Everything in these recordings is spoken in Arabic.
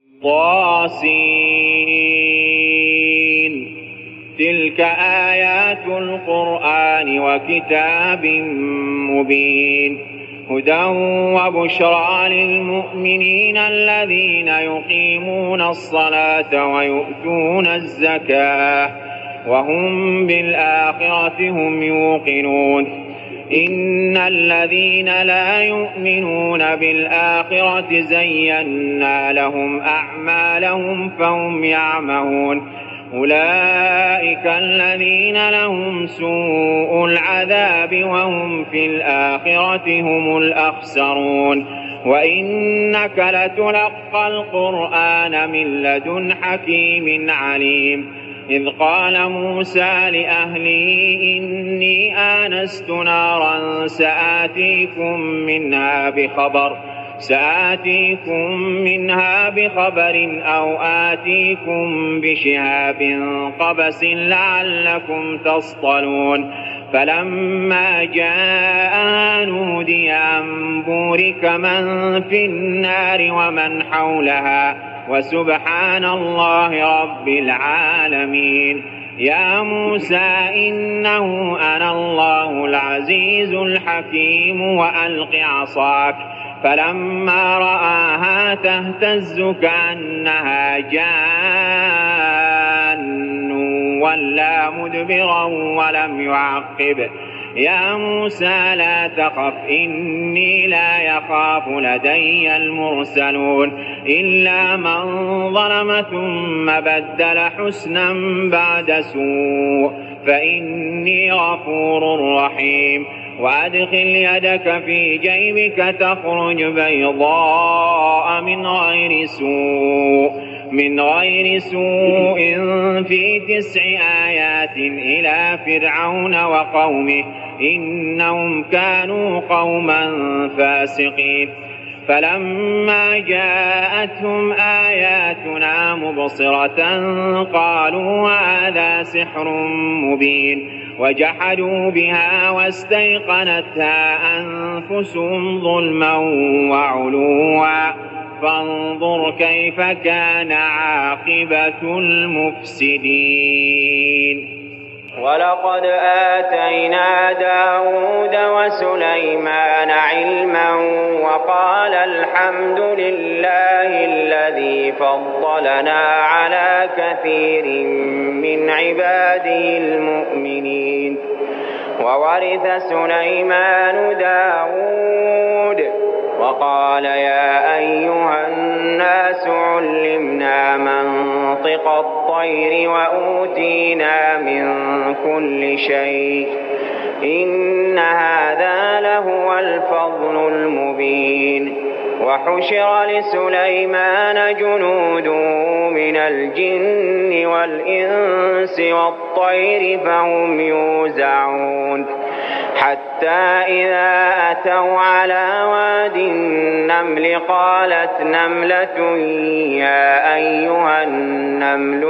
طاسين. تلك آيات القرآن وكتاب مبين. هدى وبشرى للمؤمنين الذين يقيمون الصلاة ويؤتون الزكاة وهم بالآخرة هم يوقنون. إن الذين لا يؤمنون بالآخرة زينا لهم أعمالهم فهم يعمهون. أولئك الذين لهم سوء العذاب وهم في الآخرة هم الأخسرون. وإنك لتلقى القرآن من لدن حكيم عليم. إذ قال موسى لأهله إني آنست نارا سآتيكم منها بخبر أو آتيكم بشهاب قبس لعلكم تصطلون. فلما جاء نودي أن بورك من في النار ومن حولها وسبحان الله رب العالمين. يا موسى إنه أنا الله العزيز الحكيم وألق عصاك. فلما رآها تهتز كأنها جان ولا مدبرا ولم يعقب. يا موسى لا تخف إني لا يخاف لدي المرسلون. إلا من ظلم ثم بدل حسنا بعد سوء فإني غفور رحيم. وأدخل يدك في جيبك تخرج بيضاء من غير سوء في 9 آيات إلى فرعون وقومه إنهم كانوا قوما فاسقين. فلما جاءتهم آياتنا مبصرة قالوا هذا سحر مبين. وجحدوا بها واستيقنتها أنفسهم ظلما وعلوا فانظر كيف كان عاقبة المفسدين. ولقد آتينا داود وسليمان علما وقال الحمد لله الذي فضلنا على كثير من عباده المؤمنين. وورث سليمان داود وقال يا أيها الناس علمنا منطق الطير وأوتينا من كل شيء إن هذا لهو الفضل المبين. وحشر لسليمان جنوده من الجن والإنس والطير فهم يوزعون. حتى إذا أتوا على واد النمل قالت نملة يا أيها النمل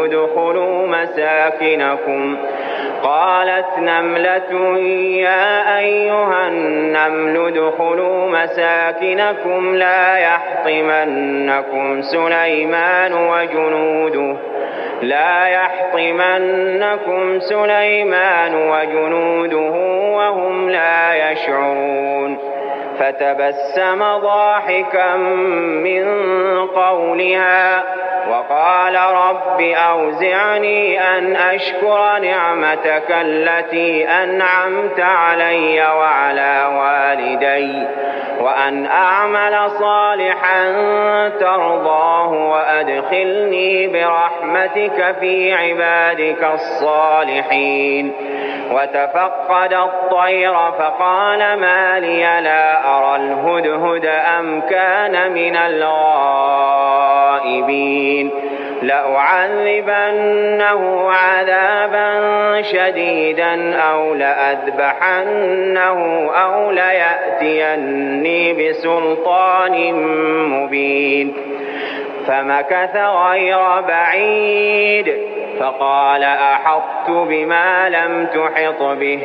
ادخلوا مساكنكم لا يحطمنكم سليمان وجنوده وهم لا يشعرون. فتبسم ضاحكا من قولها وقال رب أوزعني أن أشكر نعمتك التي أنعمت علي وعلى والدي وأن أعمل صالحا ترضاه وأدخلني برحمتك في عبادك الصالحين. وتفقد الطير فقال ما لي لا أرى الهدهد أم كان من الغائبين. لأعذبنه عذابا شديدا أو لأذبحنه أو ليأتيني بسلطان مبين. فمكث غير بعيد فقال أحطت بما لم تحط به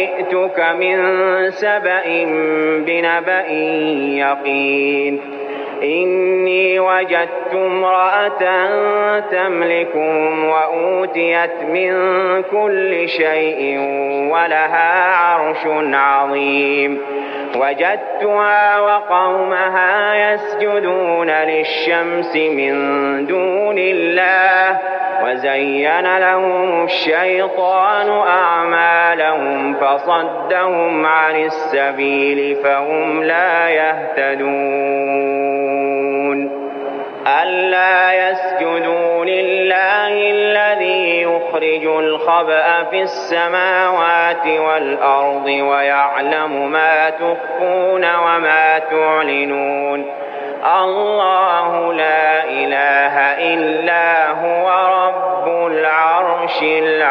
وجئتك من سبأ بنبأ يقين. إني وجدت امرأة تملكهم وأوتيت من كل شيء ولها عرش عظيم وجدتها وقومها يسجدون للشمس من دون الله وزين لهم الشيطان أعمالهم فصدهم عن السبيل فهم لا يهتدون ألا يسجدوا لله الذي يخرج الخبأ في السماوات والأرض ويعلم ما تخفون وما تعلنون الله لا إله إلا هو رب العرش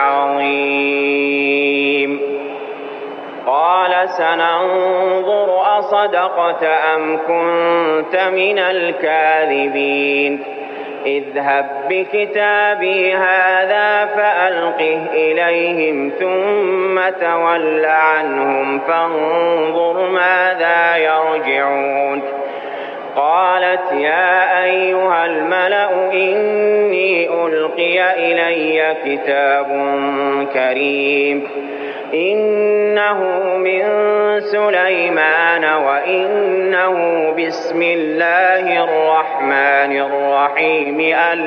العظيم قال سننظر أصدقت أم كنت من الكاذبين اذهب بكتابي هذا فألقه إليهم ثم تول عنهم فانظر ماذا يرجعون قالت يا أيها الملأ إني ألقي إلي كتاب كريم إنه من سليمان وإنه بسم الله الرحمن الرحيم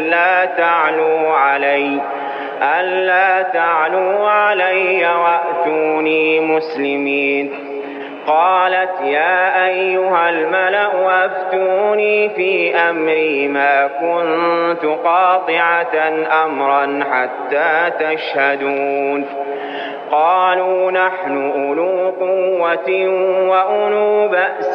ألا تعلوا علي وأتوني مسلمين قالت يا أيها الملأ أفتوني في أمري ما كنت قاطعة أمرا حتى تشهدون قالوا نحن أولو قوة وأولو بأس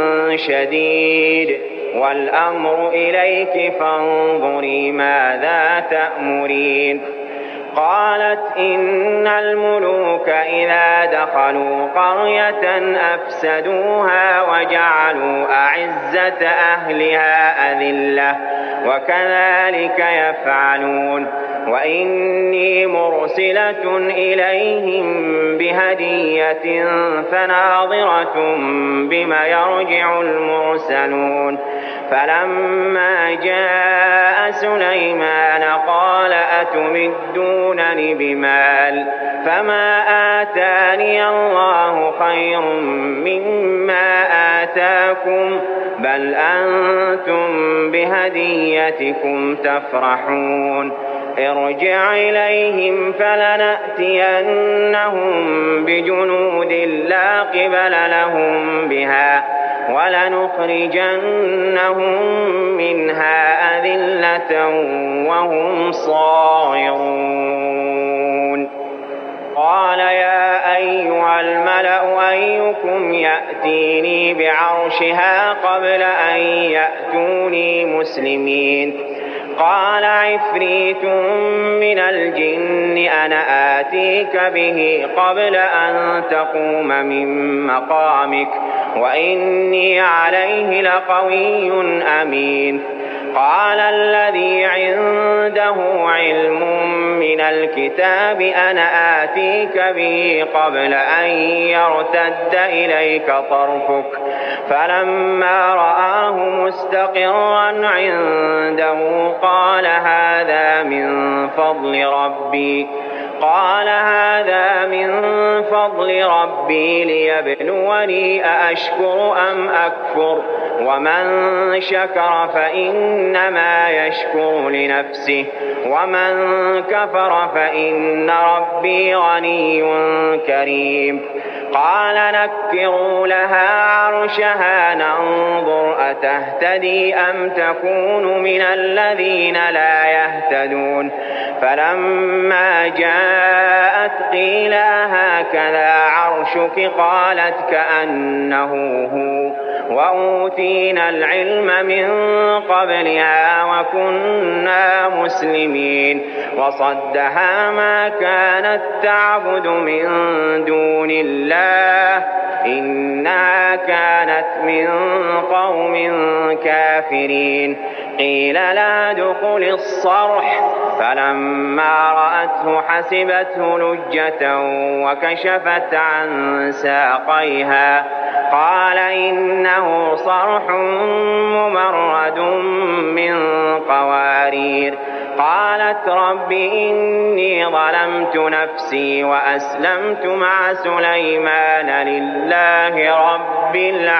شديد والأمر إليك فانظري ماذا تأمرين قالت إن الملوك إذا دخلوا قرية أفسدوها وجعلوا أعزة أهلها أذلة وكذلك يفعلون وإني مرسلة إليهم بهدية فناظرة بما يرجع المرسلون فلما جاء سليمان قال أتمدونني بمال فما آتاني الله خير مما آتاكم بل أنتم بهديتكم تفرحون ارجع إليهم فلنأتينهم بجنود لا قبل لهم بها ولنخرجنهم منها أذلة وهم صاغرون قال يا أيها الملأ أيكم يأتيني بعرشها قبل أن يأتوني مسلمين قال عفريت من الجن أنا آتيك به قبل أن تقوم من مقامك وإني عليه لقوي أمين قال الذي عنده علم من الكتاب أنا آتيك به قبل أن يرتد إليك طرفك فلما رآه مستقرا عنده قال هذا من فضل ربي ليبلوني أأشكر أم أكفر ومن شكر فإنما يشكر لنفسه ومن كفر فإن ربي غني كريم قال نكروا لها عرشها ننظر أتهتدي أم تكون من الذين لا يهتدون فلما جاءت قيل هكذا عرشك قالت كأنه هو وأوتينا العلم من قبلها وكنا مسلمين وصدها ما كانت تعبد من دون الله إنها كانت من قوم كافرين قيل لا دخل الصرح فلما رأته حسبته لجة وكشفت عن ساقيها قال إنه صرح ممرد قالت رب إني ظلمت نفسي وأسلمت مع سليمان لله رب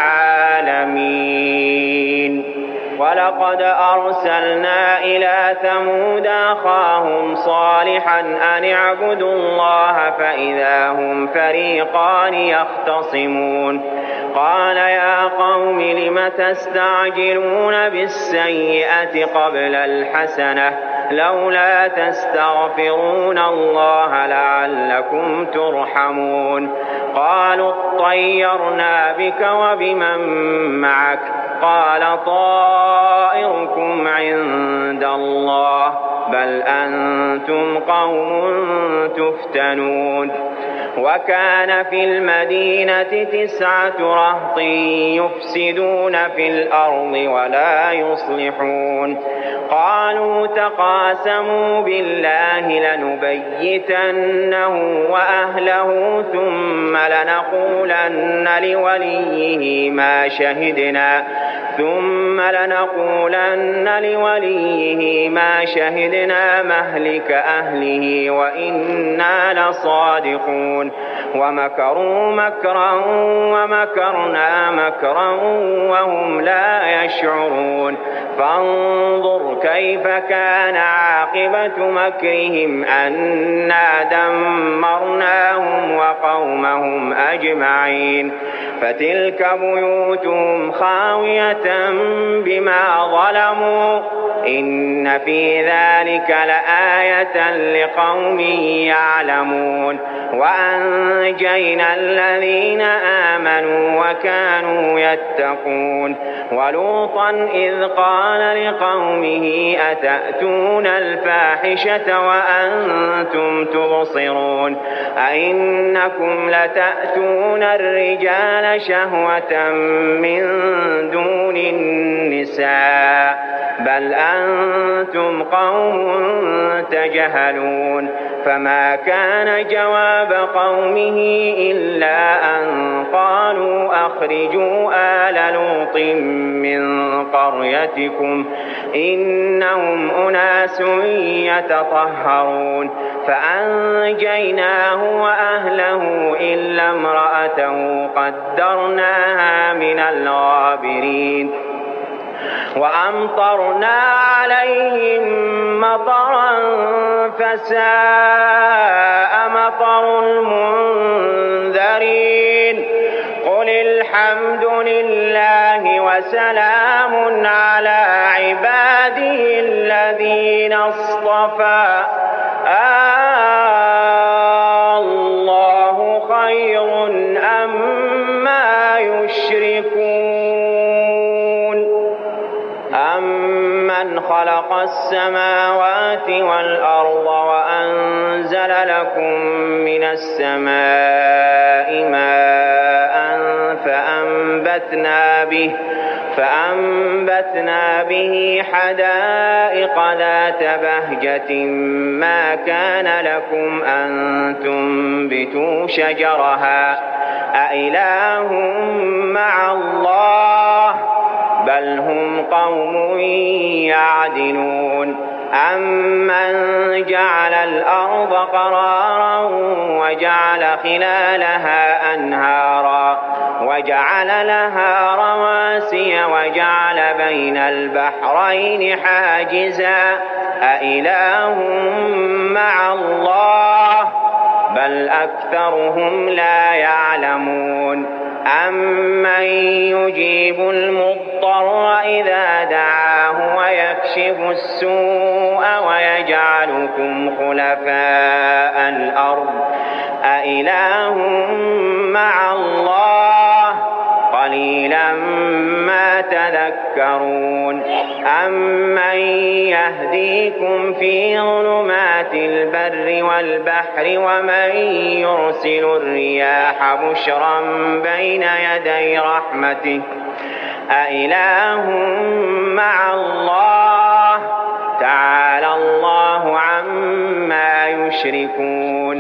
العالمين. ولقد أرسلنا إلى ثمود أخاهم صالحا أن اعبدوا الله فإذا هم فريقان يختصمون قال يا قوم لم تستعجلون بالسيئة قبل الحسنة لولا تستغفرون الله لعلكم ترحمون قالوا اطيرنا بك وبمن معك قال طائركم عند الله بل أنتم قوم تفتنون وكان في المدينة 9 رهط يفسدون في الأرض ولا يصلحون قالوا تقاسموا بالله لنبيتنه وأهله ثم لنقولن لوليه ما شهدنا مهلك أهله وإنا لصادقون ومكروا مكرا ومكرنا مكرا وهم لا يشعرون فانظر كيف كان عاقبة مكرهم أنا دمرناهم وقومهم أجمعين فتلك بيوتهم خاوية بما ظلموا إن في ذلك لآية لقوم يعلمون وأنجينا الذين آمنوا وكانوا يتقون ولوطا إذ قال لقومه أتأتون الفاحشة وأنتم تبصرون أئنكم لتأتون الرجال شهوة من دون النساء بل أنتم قوم تجهلون فما كان جواب قومه إلا أن قالوا أخرجوا آل لوط من قريتكم إنهم أناس يتطهرون فأنجيناه وأهله إلا امرأته قدرناها من الغابرين وأمطرنا عليهم مطرا فساء مطر المنذرين قل الحمد لله وسلام على عباده الذين اصطفى الله خير أما يشركون أمن خلق السماوات والأرض وأنزل لكم من السماء ماء فأنبتنا به حدائق ذات بهجة ما كان لكم أن تنبتوا شجرها أإله مع الله بل هم قوم يعدلون أمن جعل الأرض قرارا وجعل خلالها أنهارا وجعل لها رواسي وجعل بين البحرين حاجزا أإله مع الله بل أكثرهم لا يعلمون أمن يجيب المضطر إذا دعاه ويكشف السوء ويجعلكم خلفاء الأرض أإله مع الله قليلا ما تذكرون أمن يهديكم في ظلمات البر والبحر ومن يرسل الرياح بشرا بين يدي رحمته أإله مع الله تعالى الله عما يشركون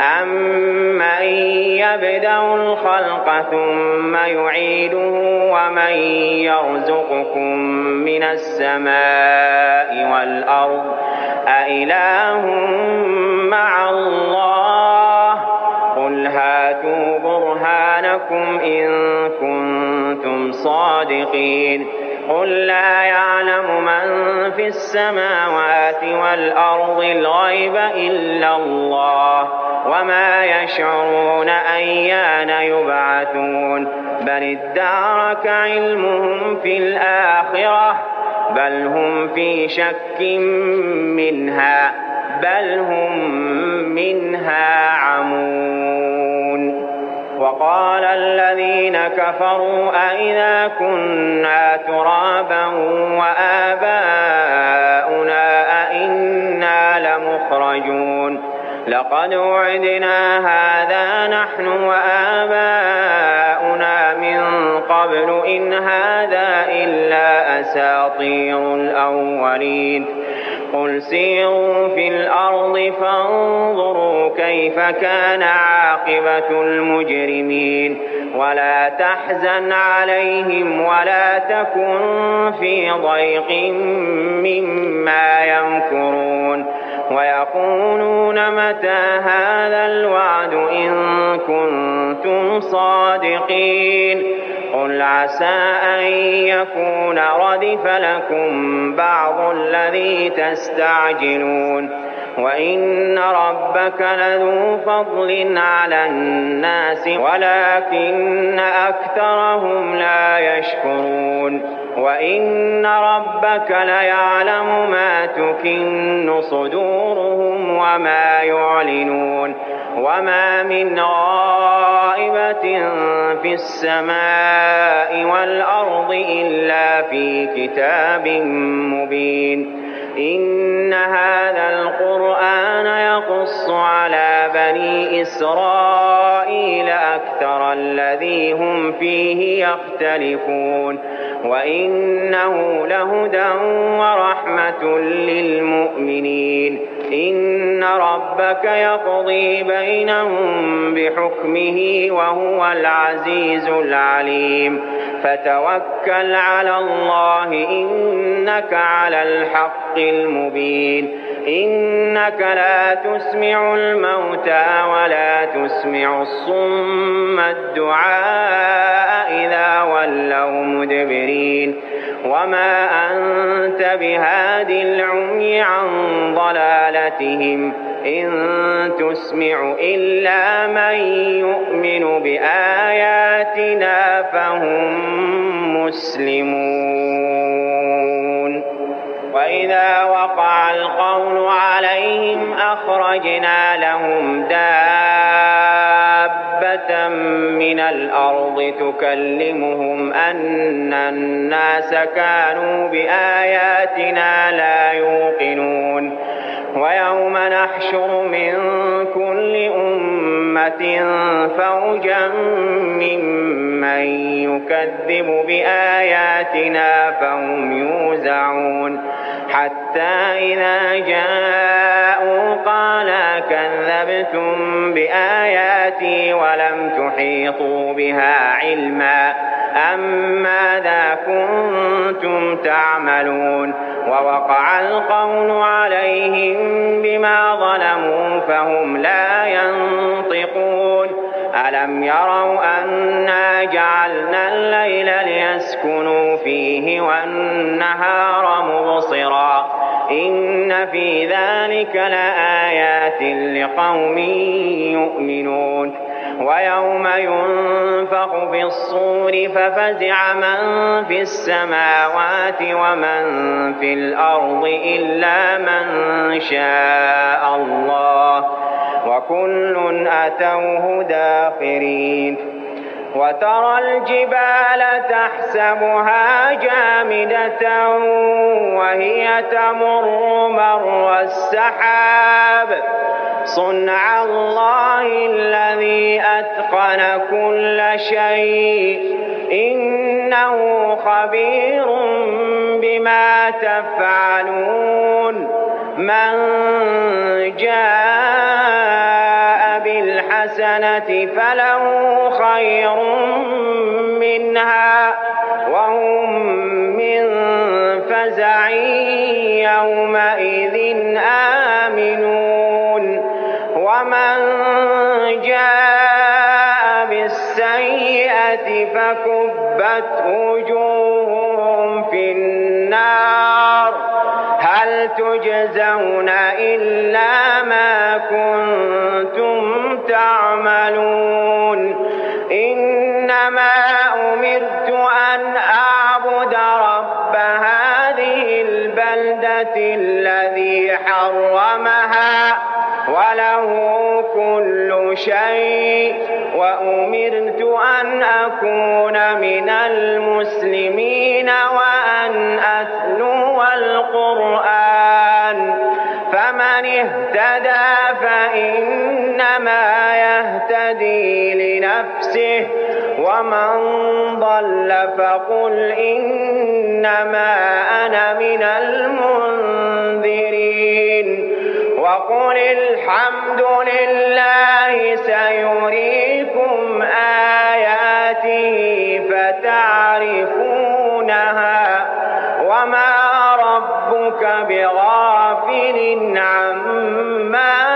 أَمَّن يَبْدَأُ الْخَلْقَ ثُمَّ يُعِيدُهُ وَمَن يَرْزُقُكُم مِّنَ السَّمَاءِ وَالْأَرْضِ أَإِلَٰهٌ مَّعَ اللَّهِ قُلْ هَاتُوا بُرْهَانَكُمْ إِن كُنتُمْ صَادِقِينَ قُل لَّا يَعْلَمُ مَن فِي السَّمَاوَاتِ وَالْأَرْضِ الْغَيْبَ إِلَّا اللَّهُ وَمَا يَشْعُرُونَ أَيَّانَ يُبْعَثُونَ بَلِ ادَّارَكَ عِلْمُهُمْ فِي الْآخِرَةِ بَلْ هُمْ فِي شَكٍّ مِّنْهَا بَلْ هُم مِّنْهَا عَمُونَ وَقَالَ الَّذِينَ كَفَرُوا أَإِذَا كُنَّا تُرَابًا وَآبَاؤُنَا أَإِنَّا لَمُخْرَجُونَ لَقَدْ وُعِدْنَا هَٰذَا نَحْنُ وَآبَاؤُنَا مِن قَبْلُ إِنْ هَٰذَا إِلَّا أَسَاطِيرُ الْأَوَّلِينَ قُلْ سِيرُوا فِي الْأَرْضِ فَانظُرُوا كَيْفَ كَانَ عَاقِبَةُ الْمُجْرِمِينَ وَلَا تَحْزَنْ عَلَيْهِمْ وَلَا تَكُن فِي ضَيْقٍ مِّمَّا يَمْكُرُونَ وَيَقُولُونَ مَتَىٰ هَٰذَا الْوَعْدُ إِن كُنتُمْ صَادِقِينَ قُلْ عَسَىٰ أَن يَكُونَ رَدِفَ لَكُم بَعْضُ الَّذِي تَسْتَعْجِلُونَ وَإِنَّ رَبَّكَ لَذُو فَضْلٍ عَلَى النَّاسِ وَلَٰكِنَّ أَكْثَرَهُمْ لَا يَشْكُرُونَ وَإِنَّ رَبَّكَ لَيَعْلَمُ مَا تُكِنُّ صُدُورُهُمْ وَمَا يُعْلِنُونَ وَمَا مِنْ غَائِبَةٍ فِي السَّمَاءِ وَالْأَرْضِ إِلَّا فِي كِتَابٍ مُّبِينٍ إِنَّ هَٰذَا الْقُرْآنَ يَقُصُّ عَلَىٰ بَنِي إِسْرَائِيلَ أَكْثَرَ الَّذِي هُمْ فِيهِ يَخْتَلِفُونَ وَإِنَّهُ لَهُدًى وَرَحْمَةٌ لِّلْمُؤْمِنِينَ إِنَّ رَبَّكَ يَقْضِي بَيْنَهُم بِحُكْمِهِ وَهُوَ الْعَزِيزُ الْعَلِيمُ فَتَوَكَّلْ عَلَى اللَّهِ إِنَّكَ عَلَى الْحَقِّ الْمُبِينِ إِنَّكَ لَا تُسْمِعُ الْمَوْتَىٰ وَلَا تُسْمِعُ الصُّمَّ الدُّعَاءَ إِذَا وَلَّوْا مُدْبِرِينَ وَمَا أَنتَ بِهَادِ الْعُمْيِ عَن ضَلَالَتِهِمْ إِن تُسْمِعُ إِلَّا مَن يُؤْمِنُ بِآيَاتِنَا فَهُم مُّسْلِمُونَ وَإِذَا وَقَعَ الْقَوْلُ عَلَيْهِمْ أَخْرَجْنَا لَهُمْ دَابَّةً مِّنَ الْأَرْضِ تُكَلِّمُهُمْ أَنَّ النَّاسَ كَانُوا بِآيَاتِنَا لَا يُوقِنُونَ وَيَوْمَ نَحْشُرُ مِن كُلِّ أُمَّةٍ فَوْجًا مِّمَّن يُكَذِّبُ بِآيَاتِنَا فَهُمْ يُوزَعُونَ حَتَّىٰ إِذَا جَاءُوا قَالَ كَذَّبْتُم بِآيَاتِي وَلَمْ تُحِيطُوا بِهَا عِلْمًا أَمَّاذَا كُنتُمْ تَعْمَلُونَ وَوَقَعَ الْقَوْلُ عَلَيْهِم بِمَا ظَلَمُوا فَهُمْ لَا يَنطِقُونَ أَلَمْ يَرَوْا أَنَّا جَعَلْنَا اللَّيْلَ لِيَسْكُنُوا فِيهِ وَالنَّهَارَ مُبْصِرًا إِنَّ فِي ذَلِكَ لَآيَاتٍ لِّقَوْمٍ يُؤْمِنُونَ وَيَوْمَ يُنفَخُ فِي الصُّورِ فَفَزِعَ مَن فِي السَّمَاوَاتِ وَمَن فِي الْأَرْضِ إِلَّا مَن شَاءَ اللَّهُ وَكُلٌّ أَتَوْهُ دَاخِرِينَ وَتَرَى الْجِبَالَ تَحْسَبُهَا جَامِدَةً وَهِيَ تَمُرُّ مَرَّ السَّحَابِ صُنْعَ اللَّهِ الَّذِي أَتْقَنَ كُلَّ شَيْءٍ إِنَّهُ خَبِيرٌ بِمَا تَفْعَلُونَ مَن جَاءَ فله خير منها وهم من فزع يومئذ آمنون ومن جاء بالسيئة فكبت وجوههم في النار هل تجزون إلا ما كنتم تعملون إنما أمرت أن أعبد رب هذه البلدة الذي حرمها وله كل شيء وأمرت أن أكون من المسلمين وأن أتلو القرآن فمن اهتدى فإنما يهتدي لنفسه ومن ضل فقل إنما أنا من المنذرين وقل الحمد لله سيريكم آياته فتعرفونها وما ربك بغافل عما